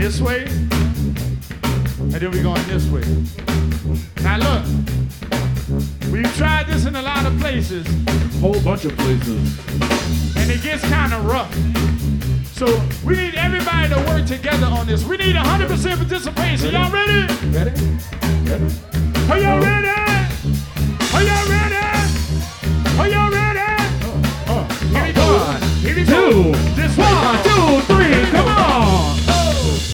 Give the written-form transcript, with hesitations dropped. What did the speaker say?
this way, and then we're going this way. Now look, we've tried this in a lot of places. Whole bunch of places. And it gets kind of rough. So we need everybody to work together on this. We need 100% participation. Y'all ready? Ready? Ready? Are y'all ready? Are y'all ready? Are y'all ready? Here we go. Here we go.